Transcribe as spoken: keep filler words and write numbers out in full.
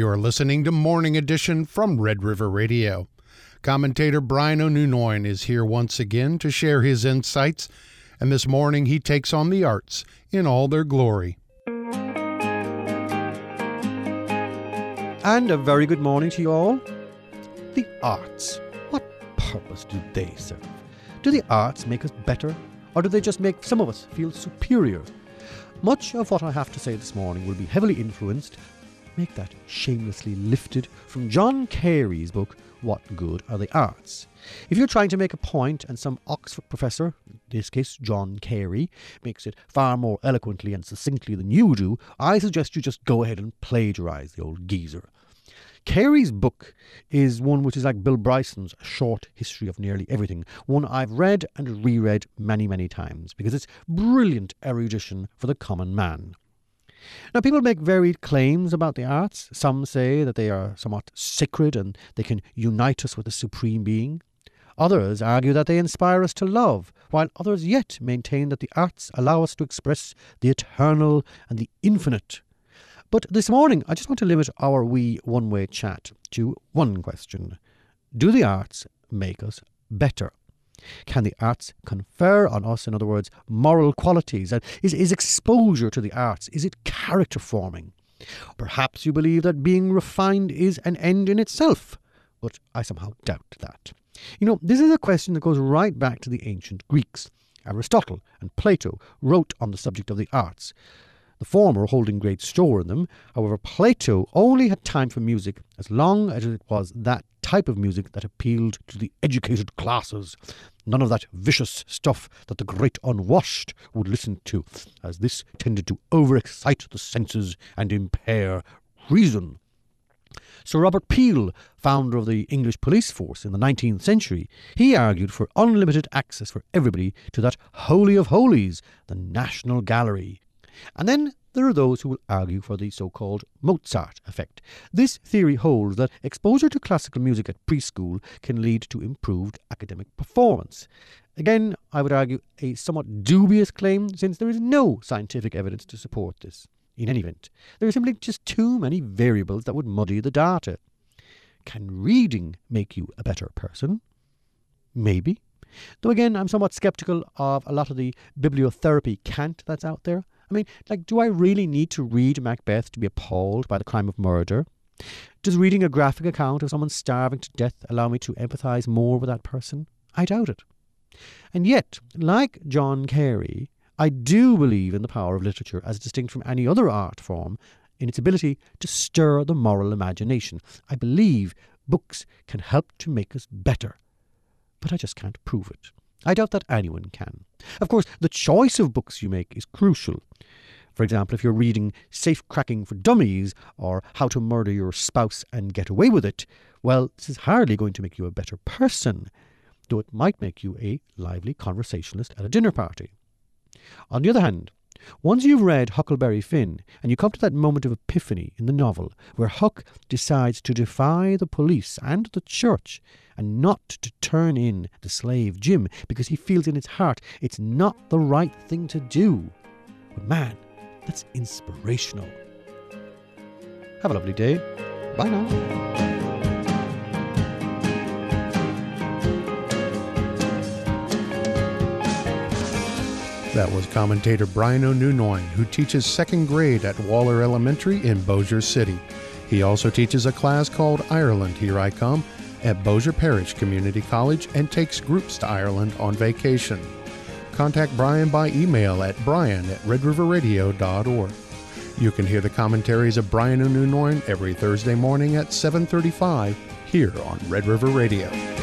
You're listening to Morning Edition from Red River Radio. Commentator Brian O'Noonoin is here once again to share his insights, and this morning he takes on the arts in all their glory. And a very good morning to you all. The arts. What purpose do they serve? Do the arts make us better, or do they just make some of us feel superior? Much of what I have to say this morning will be heavily influenced, make that shamelessly lifted, from John Carey's book, What Good Are the Arts? If you're trying to make a point and some Oxford professor, in this case John Carey, makes it far more eloquently and succinctly than you do, I suggest you just go ahead and plagiarise the old geezer. Carey's book is one which is like Bill Bryson's short history of nearly everything, one I've read and reread many, many times, because it's brilliant erudition for the common man. Now, people make varied claims about the arts. Some say that they are somewhat sacred and they can unite us with the Supreme Being. Others argue that they inspire us to love, while others yet maintain that the arts allow us to express the eternal and the infinite. But this morning, I just want to limit our wee one-way chat to one question. Do the arts make us better? Can the arts confer on us, in other words, moral qualities? And is, is exposure to the arts, is it character forming? Perhaps you believe that being refined is an end in itself, but I somehow doubt that. You know, this is a question that goes right back to the ancient Greeks. Aristotle and Plato wrote on the subject of the arts, the former holding great store in them. However, Plato only had time for music as long as it was that type of music that appealed to the educated classes. None of that vicious stuff that the great unwashed would listen to, as this tended to overexcite the senses and impair reason. Sir Robert Peel, founder of the English police force in the nineteenth century, he argued for unlimited access for everybody to that holy of holies, the National Gallery. And then there are those who will argue for the so-called Mozart effect. This theory holds that exposure to classical music at preschool can lead to improved academic performance. Again, I would argue a somewhat dubious claim, since there is no scientific evidence to support this. In any event, there are simply just too many variables that would muddy the data. Can reading make you a better person? Maybe. Though again, I'm somewhat sceptical of a lot of the bibliotherapy cant that's out there. I mean, like, do I really need to read Macbeth to be appalled by the crime of murder? Does reading a graphic account of someone starving to death allow me to empathise more with that person? I doubt it. And yet, like John Carey, I do believe in the power of literature as distinct from any other art form in its ability to stir the moral imagination. I believe books can help to make us better, but I just can't prove it. I doubt that anyone can. Of course, the choice of books you make is crucial. For example, if you're reading Safe Cracking for Dummies or How to Murder Your Spouse and Get Away with It, well, this is hardly going to make you a better person, though it might make you a lively conversationalist at a dinner party. On the other hand, once you've read Huckleberry Finn and you come to that moment of epiphany in the novel where Huck decides to defy the police and the church and not to turn in the slave Jim because he feels in his heart it's not the right thing to do, well, man, that's inspirational. Have a lovely day. Bye now. That was commentator Brian O'Noonoin, who teaches second grade at Waller Elementary in Bossier City. He also teaches a class called Ireland Here I Come at Bossier Parish Community College and takes groups to Ireland on vacation. Contact Brian by email at brian at red river radio dot org. You can hear the commentaries of Brian O'Noonoin every Thursday morning at seven thirty-five here on Red River Radio.